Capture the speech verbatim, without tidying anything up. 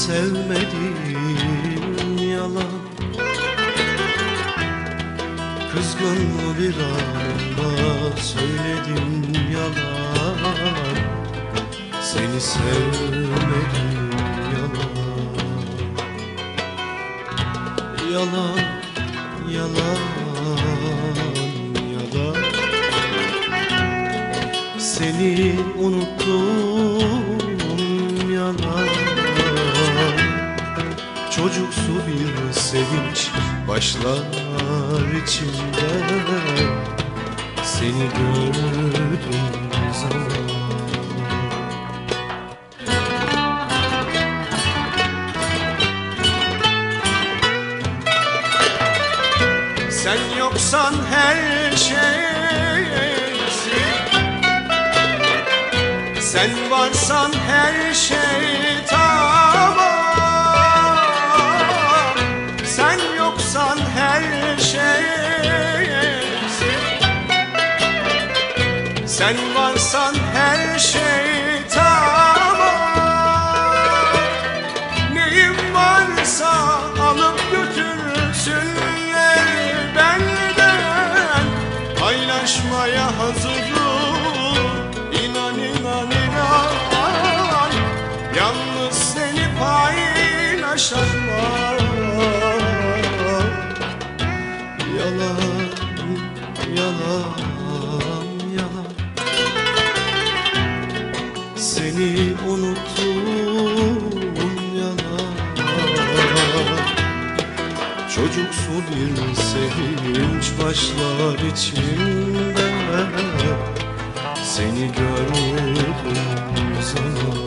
sevmedim yalan. Kızgın bir anda söyledim yalan. Seni sevmedim yalan. Yalan, yalan, yalan. Seni unuttum yalan. Çocuksu bir sevinç başlar içimde, seni gördüm zaman. Sen yoksan her şeysin, sen varsan her şey tamam. Sen yoksan her şeysin, sen varsan her şey tamam. Neyim varsa alıp götürsünler benden, paylaşmaya hazırım, inan inan inan. Yalnız seni paylaşamam. Yalan, yalan, yalan. Seni unuttum yalan. Çocuksu bir sevinç başlar içimde, seni gördüm zaman.